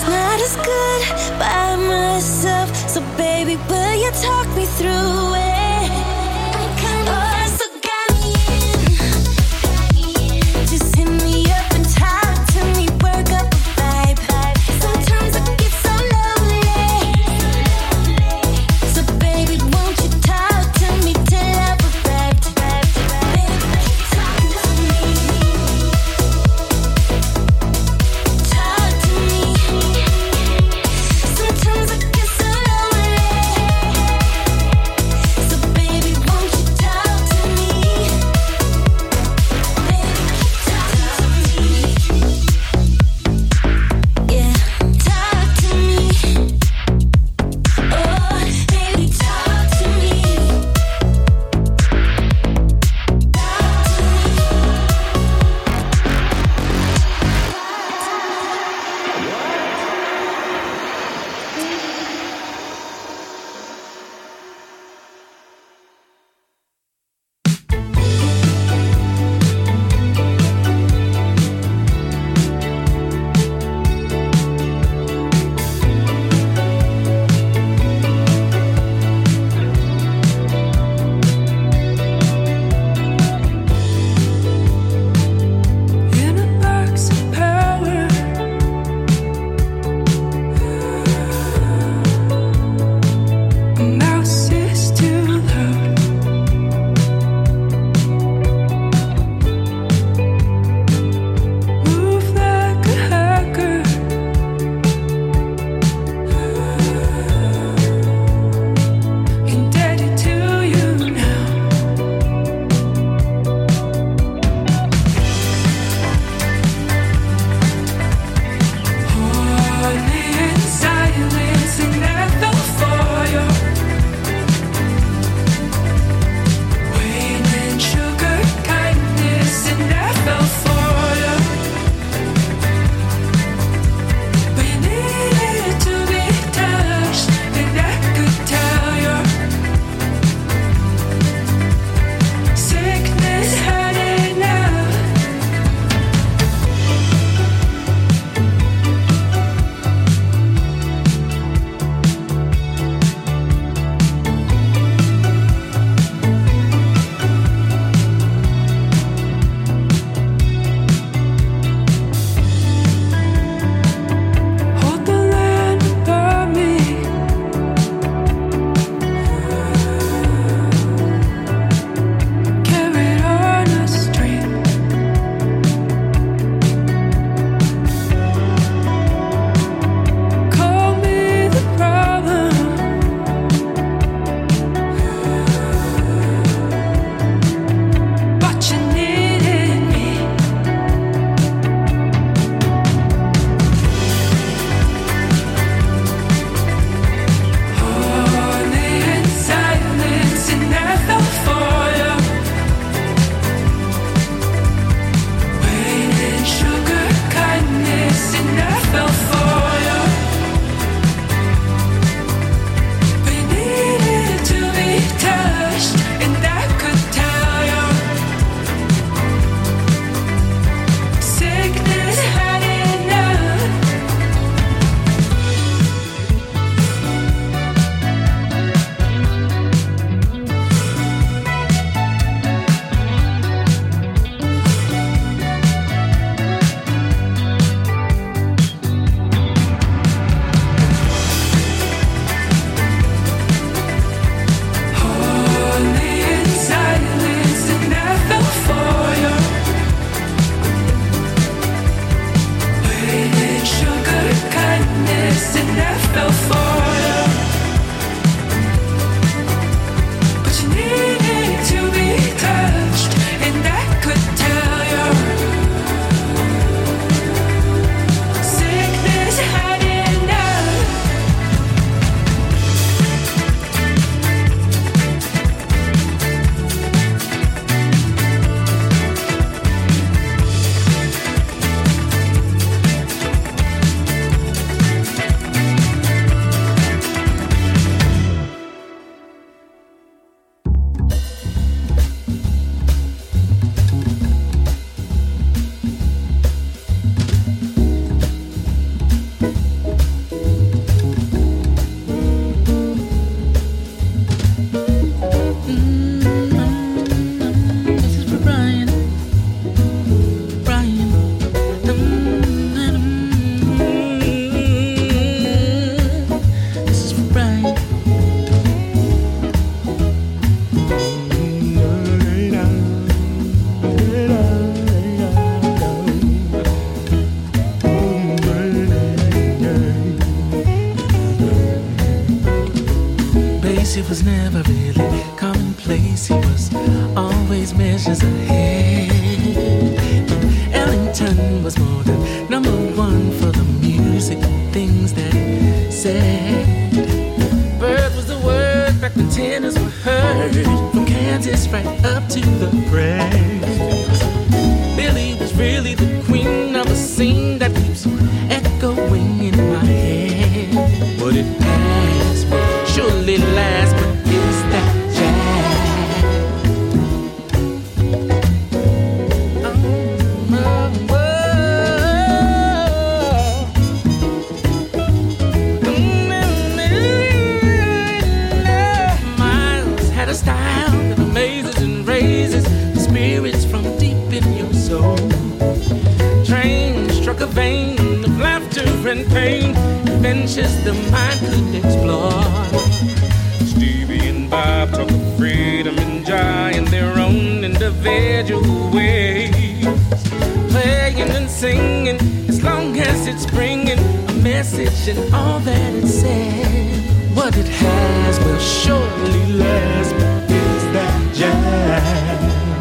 not as good by myself. So baby, will you talk me through it? He was never really commonplace. He was always measures ahead. And Ellington was more than number one for the music and things that he said. Bird was the word back when tenors were heard, from Kansas right up to the press. Billy was really the queen of a scene that keeps echoing in my head. But it passed, will surely last, but is that jazz? Miles had a style that amazes and raises the spirits from deep in your soul. Train struck a vein of laughter and pain, adventures the mind could explore. Stevie and Bob talk of freedom and joy in their own individual ways, playing and singing as long as it's bringing a message and all that it says. What it has will surely last, but is that jazz?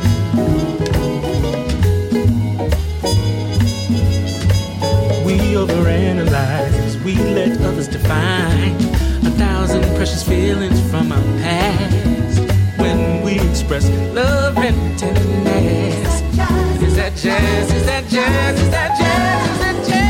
We overanalyze, we let others define 1,000 precious feelings from our past. When we express love and tenderness, is that jazz? Is that jazz? Is that jazz? Is that jazz?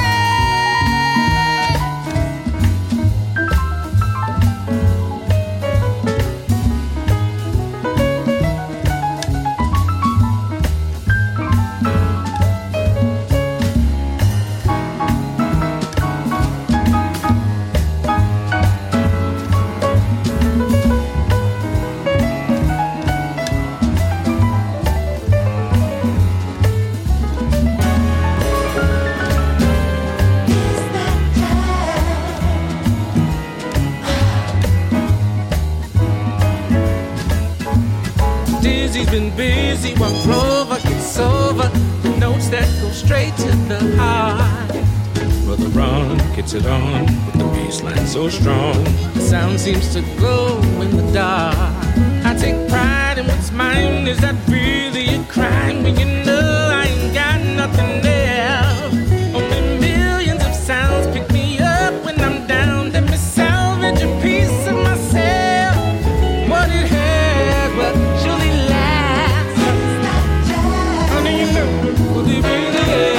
Dizzy's been busy while Rover gets over the notes that go straight to the heart. Brother Ron gets it on with the bass line so strong. The sound seems to glow in the dark. I take pride in what's mine. Is that really a crime when you know I ain't got nothing else? Only millions of sounds pick me up when I'm down. Let me salvage a piece of myself. What it has, but surely lasts. How do you know what it really is?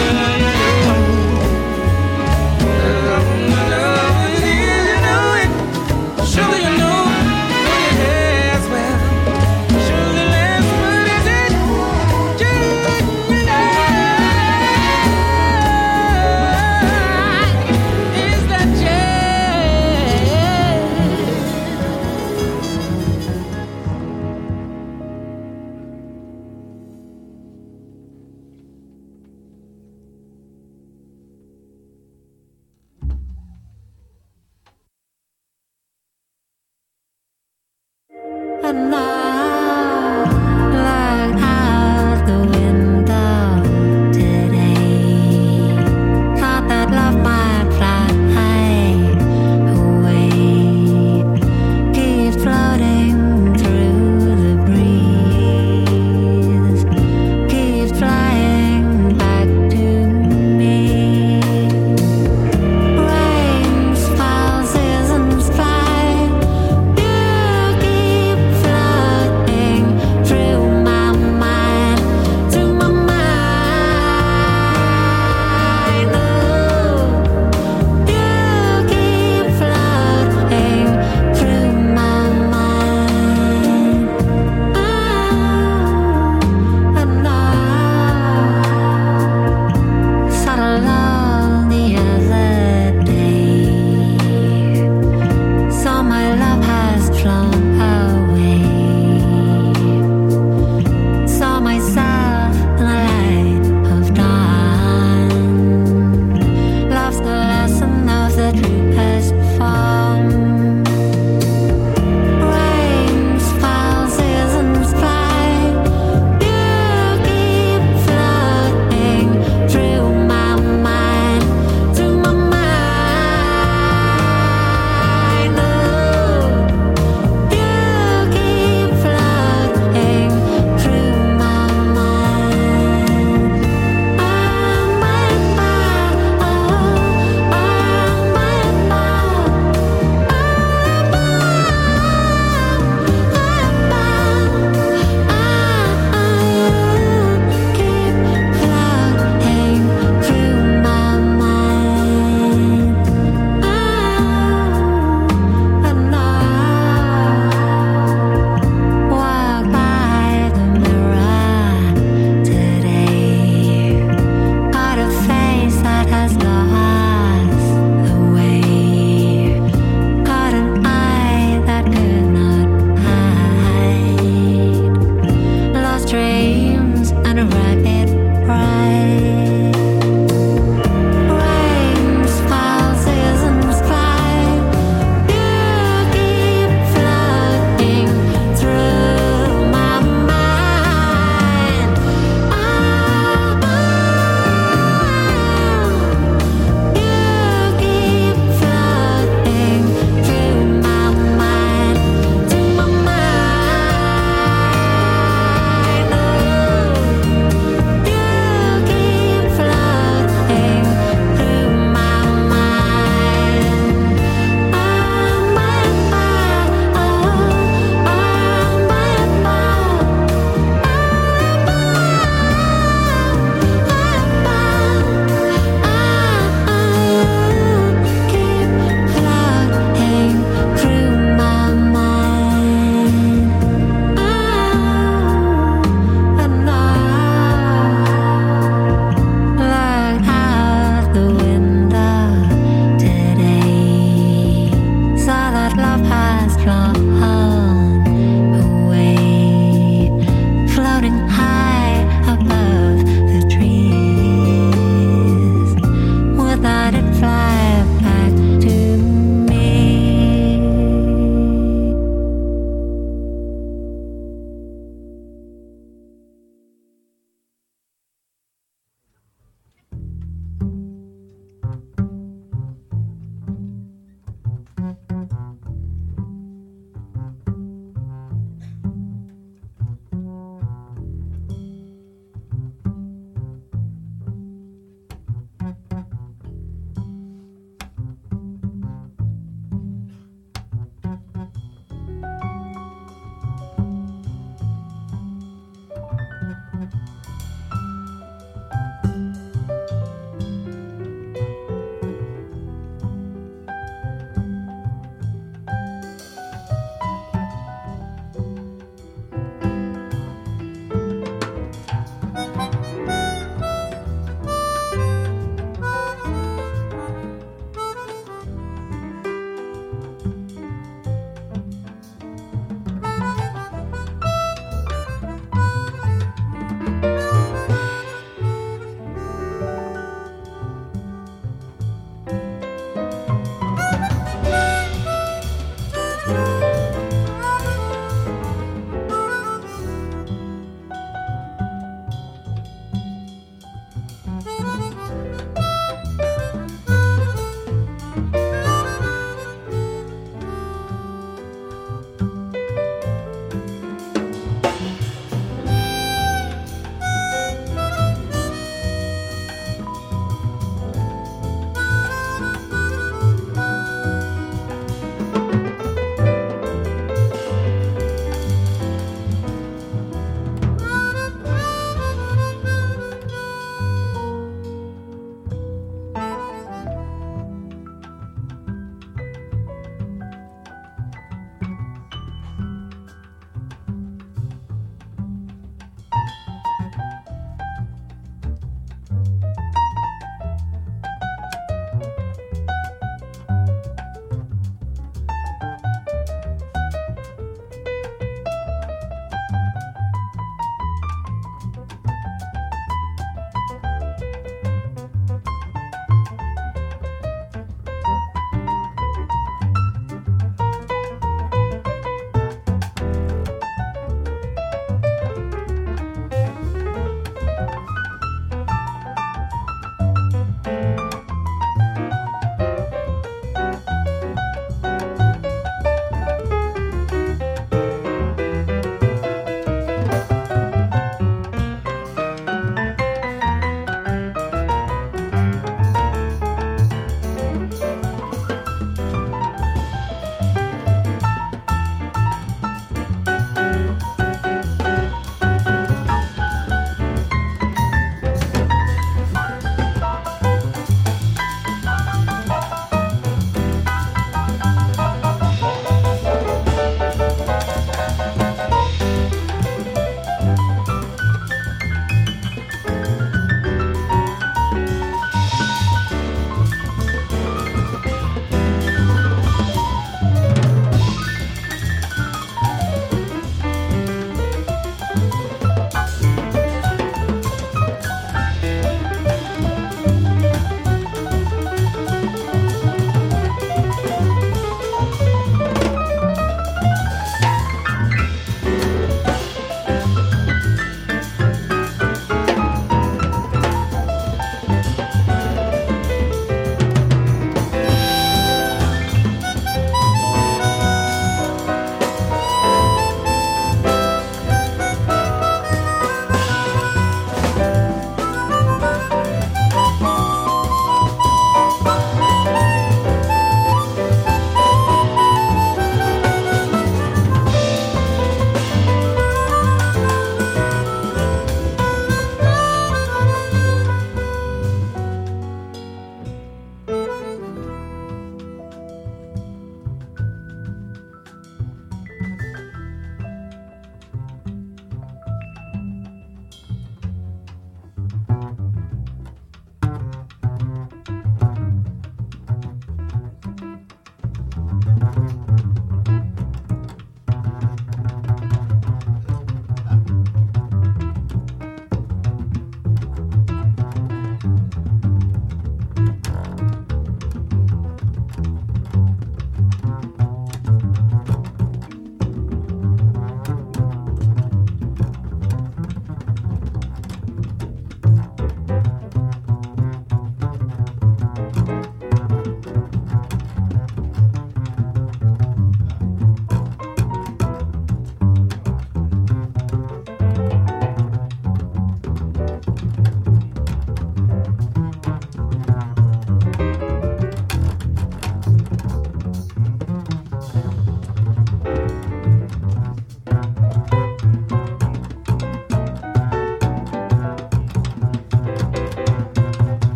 Surely you know what it has, well, surely lasts, but is it just is that And now, look out the window today. Thought that love might fly away. Keep floating through the breeze. Keep flying back to me. Rain falls, seasons fly. You keep flying.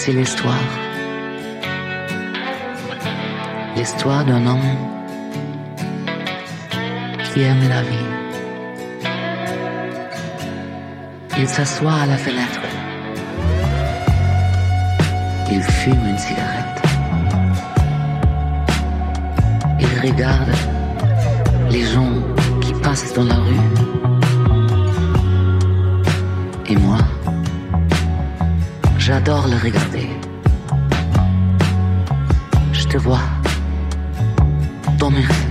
C'est l'histoire d'un homme qui aime la vie. Il s'assoit à la fenêtre. Il fume une cigarette. Il regarde les gens qui passent dans la rue. Et moi, j'adore le regarder. Je te vois dans mes rêves,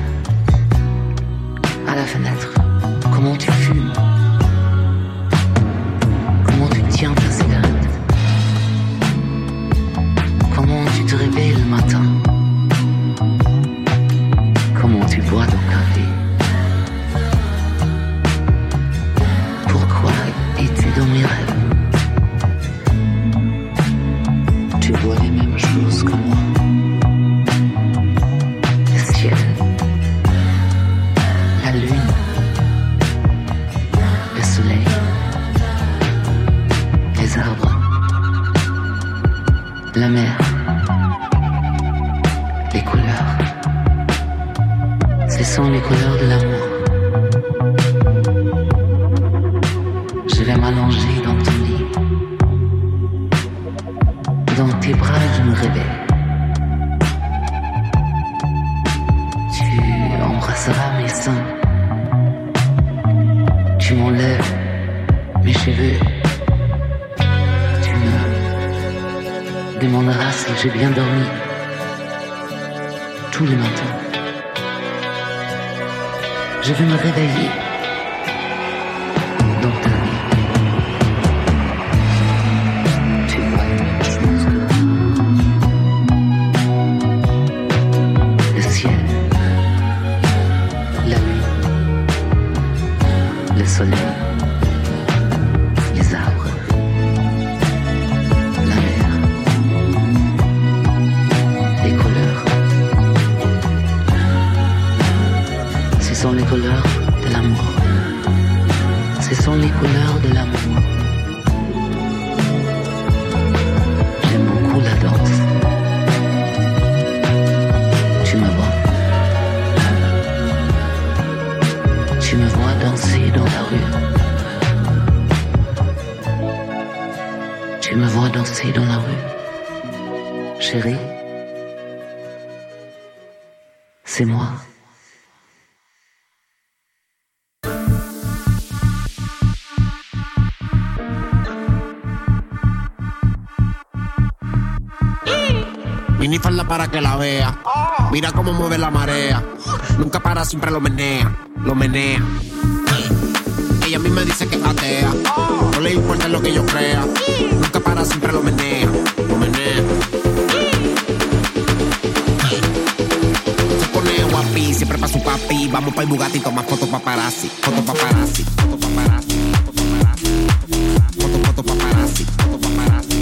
à la fenêtre. Comment tu fumes, comment tu tiens ta cigarette, comment tu te réveilles le matin, comment tu bois ton café. Pourquoi es-tu dans mes rêves? Tu vois les mêmes choses que moi. Le ciel, la lune, le soleil, les arbres, la mer, les couleurs. Ce sont les couleurs de l'amour. Je vais m'allonger dans ton lit. Dans tes bras, je me réveille. Tu embrasseras mes seins. Tu m'enlèves mes cheveux. Tu me demanderas si j'ai bien dormi. Tous les matins, je vais me réveiller dans ta vie. Tu vois les mêmes choses que le ciel, la lune, le soleil, les arbres, la mer, les couleurs. Ce sont les couleurs de l'amour. Ce sont les couleurs de l'amour. J'aime beaucoup la danse. Tu me vois. Tu me vois danser dans la rue. Tu me vois danser dans la rue. Chérie, c'est moi. Minifalda para que la vea. Mira cómo mueve la marea. Nunca para, siempre lo menea. Lo menea. Ella a mí me dice que es atea. No le importa lo que yo crea. Nunca para, siempre lo menea. Lo menea. Se pone guapi, siempre pa' su papi. Vamos pa' el Bugatti, toma fotos paparazzi. Fotos paparazzi. Fotos paparazzi. Fotos paparazzi. Fotos paparazzi.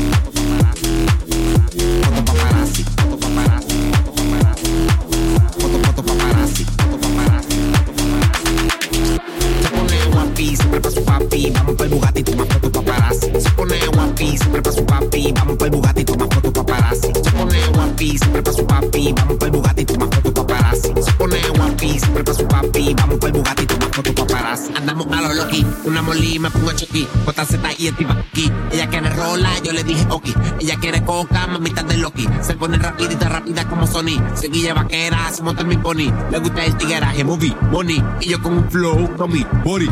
Siempre pa' su papi, vamos pa' el Bugatti, toma foto paparazzi. Se pone guapi, siempre pa' su papi, vamos pa' el Bugatti, toma foto paparazzi. Se pone guapi, siempre pa' su papi, vamos pa' el Bugatti, toma foto paparazzi. Se pone guapi, siempre pa' su papi, vamos pa' el Bugatti, toma foto paparazzi. Andamos a lo loqui, una molí, me pongo choqui, JZ y estiva aquí. Ella quiere rola, yo le dije ok. Ella quiere coca, mamita de Loki. Se pone rapidita, rápida como Sony. Seguilla vaquera, se monta en mi pony. Le gusta el tigueraje, movie, money. Y yo con un flow, con mi body.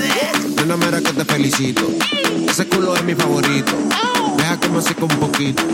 Nena, mira que te felicito. Ese culo es mi favorito. Deja que me seque un poquito.